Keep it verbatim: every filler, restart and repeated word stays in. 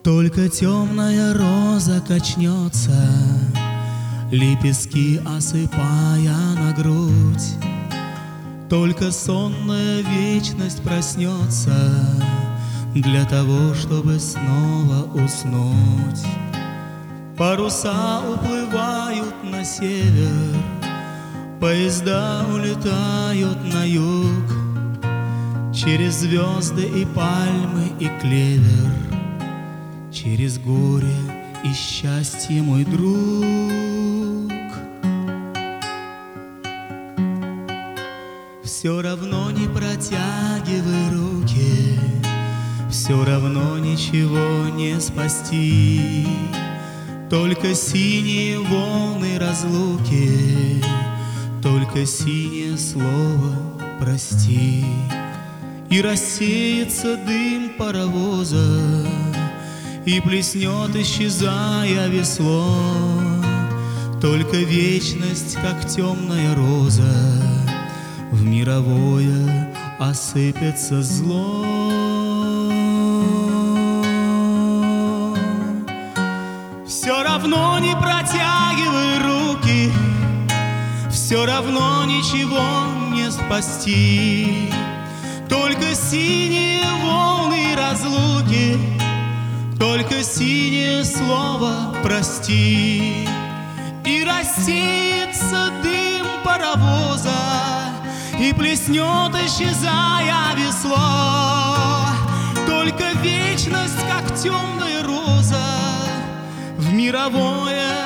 Только темная роза качнется, лепестки осыпая на грудь. Только сонная вечность проснется для того, чтобы снова уснуть. Паруса уплывают на север, поезда улетают на юг, через звезды и пальмы и клевер, через горе и счастье, мой друг. Все равно не протягивай руки, все равно ничего не спасти. Только синие волны разлуки, только синее слово «прости». И рассеется дым паровоза, и плеснет, исчезая весло. Только вечность, как темная роза, в мировое осыпется зло. Все равно не протягивай руки, все равно ничего не спасти. Только синие волны разлуки, только синее слово «прости». И рассеется дым паровоза, и плеснет, исчезая весло. Только вечность, как темная роза, в мировое